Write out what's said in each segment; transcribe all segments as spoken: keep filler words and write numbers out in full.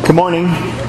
Good morning.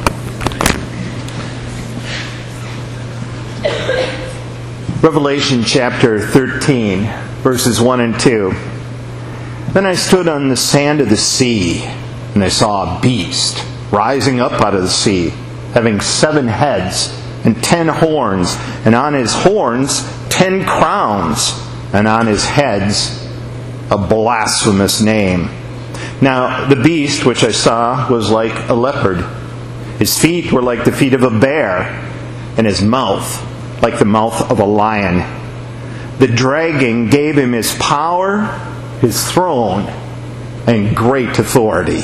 Revelation chapter thirteen, verses one and two. Then I stood on the sand of the sea, and I saw a beast rising up out of the sea, having seven heads and ten horns, and on his horns ten crowns, and on his heads a blasphemous name. Now the beast which I saw was like a leopard. His feet were like the feet of a bear, and his mouth like the mouth of a lion. The dragon gave him his power, his throne, and great authority.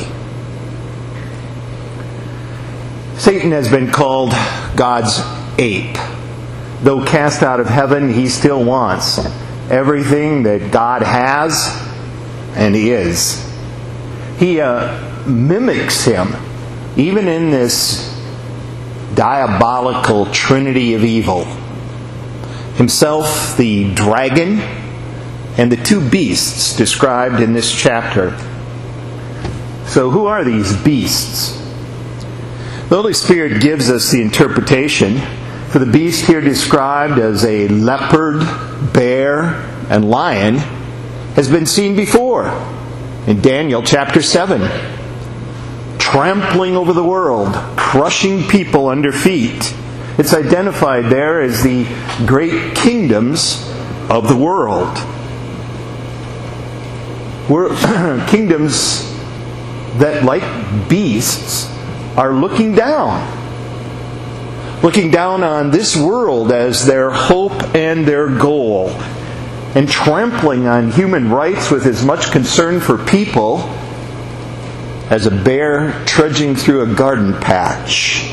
Satan has been called God's ape. Though cast out of heaven, he still wants everything that God has and he is. He uh, mimics him, even in this diabolical trinity of evil. Himself, the dragon, and the two beasts described in this chapter. So who are these beasts? The Holy Spirit gives us the interpretation. For the beast here described as a leopard, bear, and lion has been seen before in Daniel chapter seven. Trampling over the world, crushing people under feet. It's identified there as the great kingdoms of the world. We're kingdoms that, like beasts, are looking down. Looking down on this world as their hope and their goal. And trampling on human rights with as much concern for people as a bear trudging through a garden patch.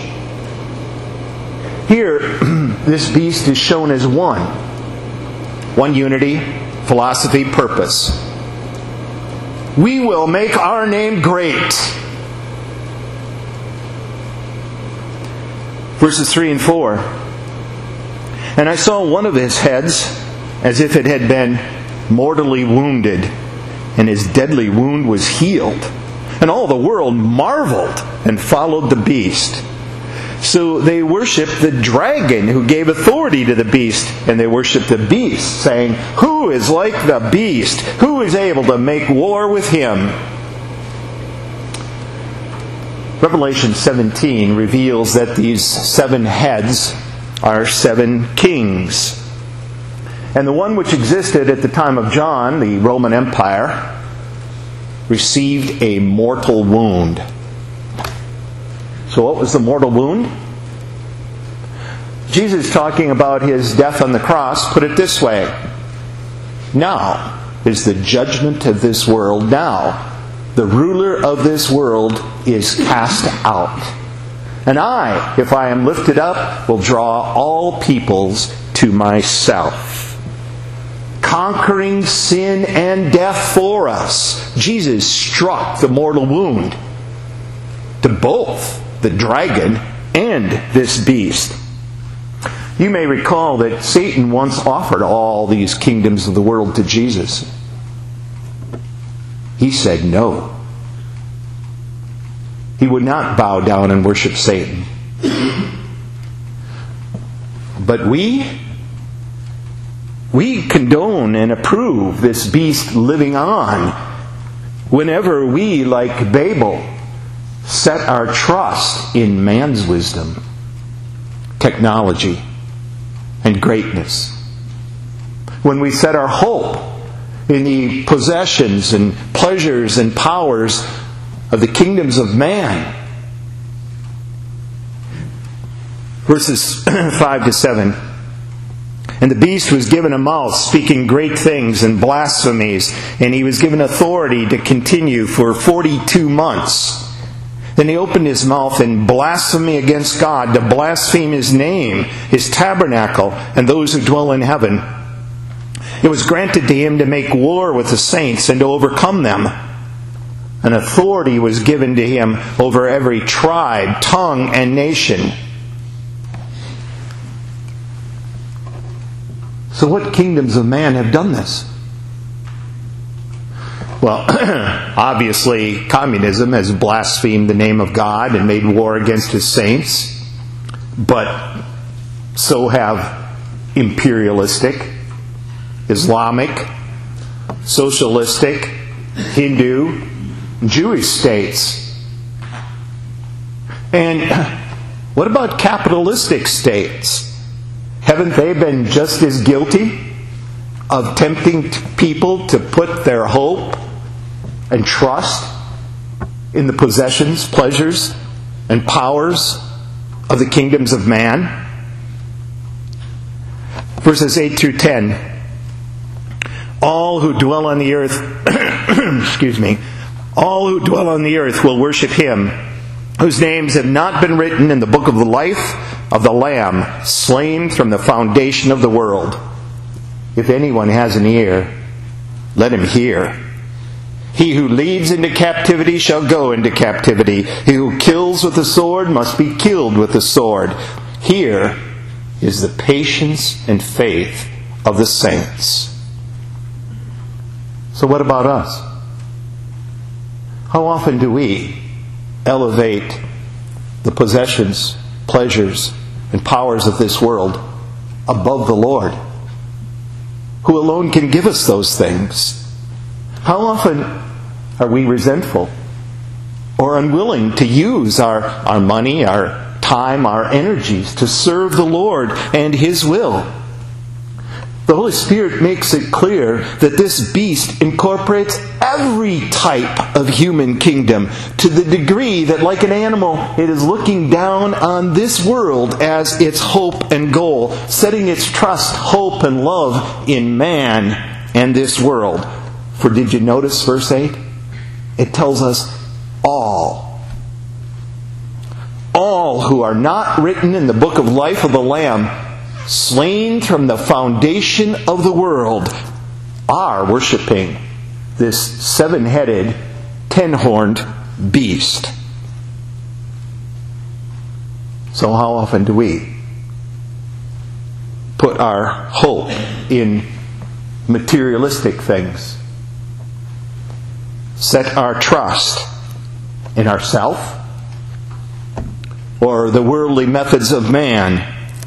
Here, this beast is shown as one. One unity, philosophy, purpose. We will make our name great. Verses three and four. And I saw one of his heads as if it had been mortally wounded, and his deadly wound was healed. And all the world marveled and followed the beast. So they worshipped the dragon who gave authority to the beast, and they worshipped the beast, saying, "Who is like the beast? Who is able to make war with him?" Revelation seventeen reveals that these seven heads are seven kings. And the one which existed at the time of John, the Roman Empire, received a mortal wound. So what was the mortal wound? Jesus, talking about his death on the cross, put it this way. Now is the judgment of this world. Now the ruler of this world is cast out. And I, if I am lifted up, will draw all peoples to myself. Conquering sin and death for us. Jesus struck the mortal wound to both the dragon and this beast. You may recall that Satan once offered all these kingdoms of the world to Jesus. He said no. He would not bow down and worship Satan. But we, we condone and approve this beast living on whenever we, like Babel, set our trust in man's wisdom, technology, and greatness. When we set our hope in the possessions and pleasures and powers of the kingdoms of man. Verses five to seven. And the beast was given a mouth, speaking great things and blasphemies, and he was given authority to continue for forty-two months. Then he opened his mouth in blasphemy against God, to blaspheme his name, his tabernacle, and those who dwell in heaven. It was granted to him to make war with the saints and to overcome them. An authority was given to him over every tribe, tongue, and nation. So what kingdoms of man have done this? Well, obviously, communism has blasphemed the name of God and made war against His saints. But so have imperialistic, Islamic, socialistic, Hindu, Jewish states. And what about capitalistic states? Haven't they been just as guilty of tempting people to put their hope and trust in the possessions, pleasures, and powers of the kingdoms of man? Verses eight through ten. All who dwell on the earth, excuse me, all who dwell on the earth will worship Him, whose names have not been written in the book of the life of the Lamb, slain from the foundation of the world. If anyone has an ear, let him hear. He who leads into captivity shall go into captivity. He who kills with the sword must be killed with the sword. Here is the patience and faith of the saints. So what about us? How often do we elevate the possessions, pleasures, and powers of this world above the Lord, who alone can give us those things? How often are we resentful or unwilling to use our, our money, our time, our energies to serve the Lord and His will? The Holy Spirit makes it clear that this beast incorporates every type of human kingdom to the degree that, like an animal, it is looking down on this world as its hope and goal, setting its trust, hope, and love in man and this world. For did you notice verse eight? It tells us all. All who are not written in the book of life of the Lamb, slain from the foundation of the world, are worshiping this seven-headed, ten-horned beast. So how often do we put our hope in materialistic things? Set our trust in ourselves or the worldly methods of man?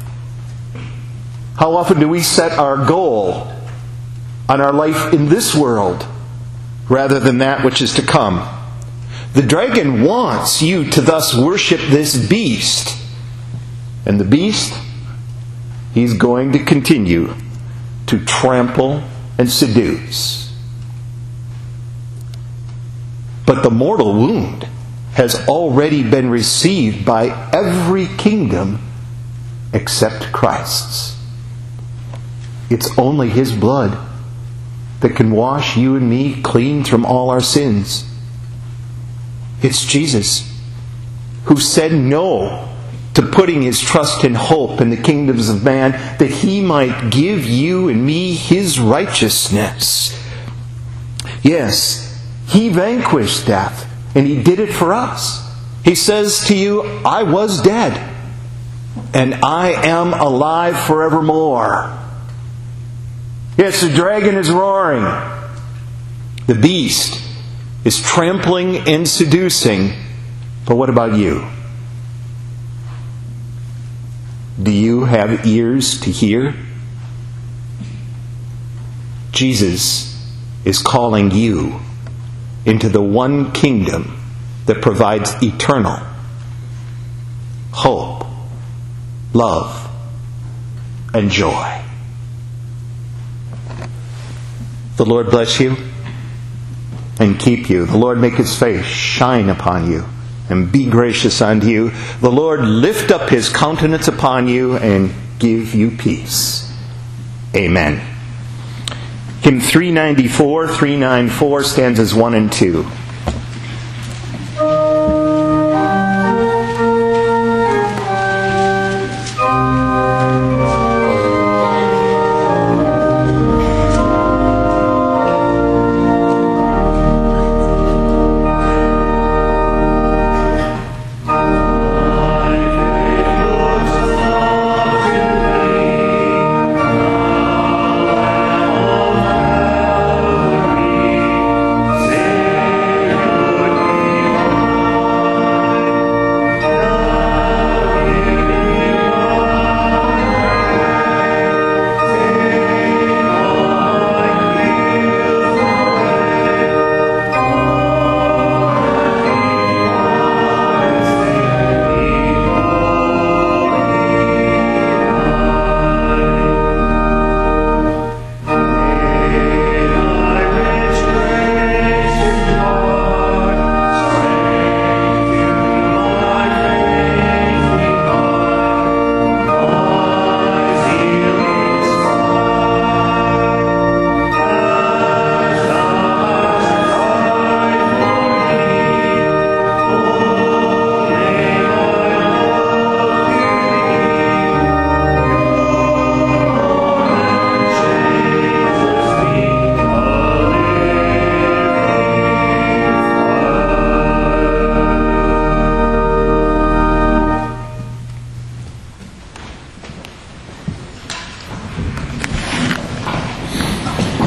How often do we set our goal on our life in this world rather than that which is to come? The dragon wants you to thus worship this beast. And the beast, he's going to continue to trample and seduce. But the mortal wound has already been received by every kingdom except Christ's. It's only His blood that can wash you and me clean from all our sins. It's Jesus who said no to putting His trust and hope in the kingdoms of man, that He might give you and me His righteousness. Yes, He vanquished death, and He did it for us. He says to you, I was dead, and I am alive forevermore. Yes, the dragon is roaring. The beast is trampling and seducing. But what about you? Do you have ears to hear? Jesus is calling you into the one kingdom that provides eternal hope, love, and joy. The Lord bless you and keep you. The Lord make His face shine upon you and be gracious unto you. The Lord lift up His countenance upon you and give you peace. Amen. Hymn three ninety-four, three ninety-four, stanzas one and two.